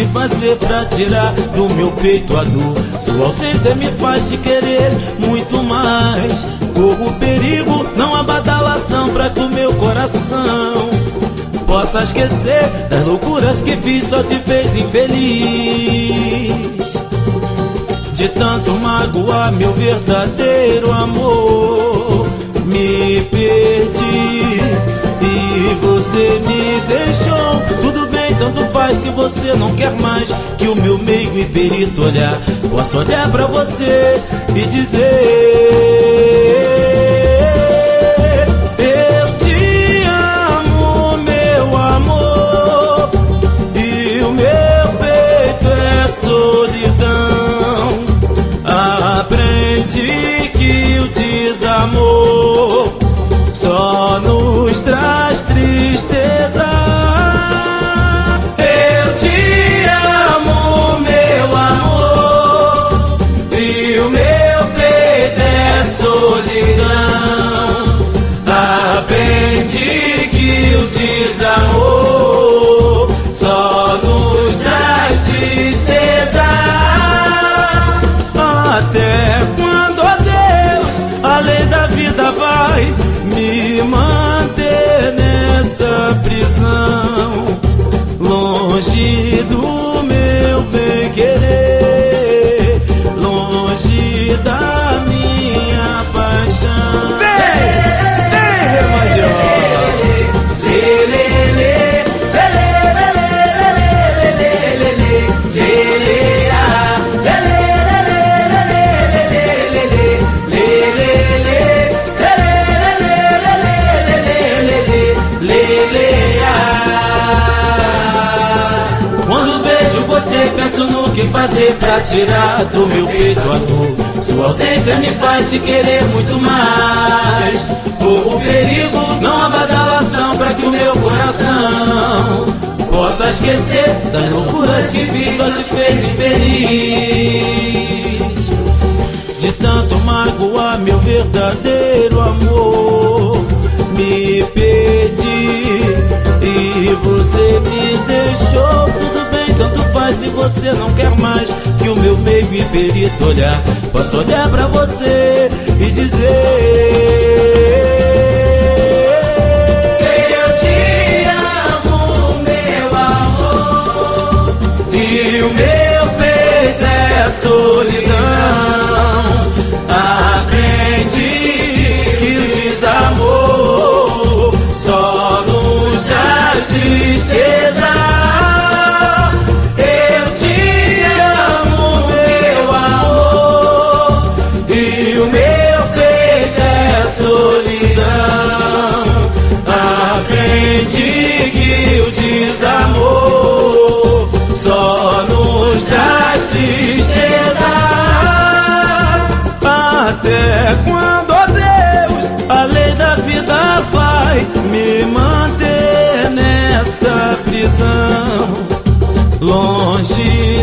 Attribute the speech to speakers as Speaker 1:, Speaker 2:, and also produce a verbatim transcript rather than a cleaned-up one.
Speaker 1: fazer pra tirar do meu peito a dor. Sua ausência me faz te querer muito mais. Corro perigo, não há badalação pra que o meu coração possa esquecer das loucuras que fiz, só te fez infeliz. De tanto magoar meu verdadeiro amor, me perdi e você me deixou. Tudo bem, tanto faz se você não quer mais que o meu meigo e perito olhar possa olhar pra você e dizer: eu te amo, meu amor, e o meu peito é solidão. Aprendi que o desamor só nos traz tristeza. Eu te amo, meu amor, e o meu peito é solidão. Aprendi que o desamor só nos traz tristeza. Até quando, ó Deus, a lei da vida vai me manter nessa prisão, longe do meu bem-querer, longe da minha paixão. Vem, vem, Major! Penso no que fazer pra tirar do meu peito a dor. Sua ausência me faz te querer muito mais. Corro perigo, não há badalação pra que o meu coração possa esquecer das loucuras que fiz, só te fez infeliz. De tanto magoar meu verdadeiro amor, me perdi e você me deixou. Tudo bem, tanto faz se você não quer mais que o meu meigo e perito olhar possa olhar pra você e dizer: eu te amo, meu amor, e o meu peito é solidão. Aprendi que o desamor só nos traz tristeza. Aprendi que o desamor só nos traz tristeza. Até quando, ó Deus, a lei da vida vai me manter nessa prisão, longe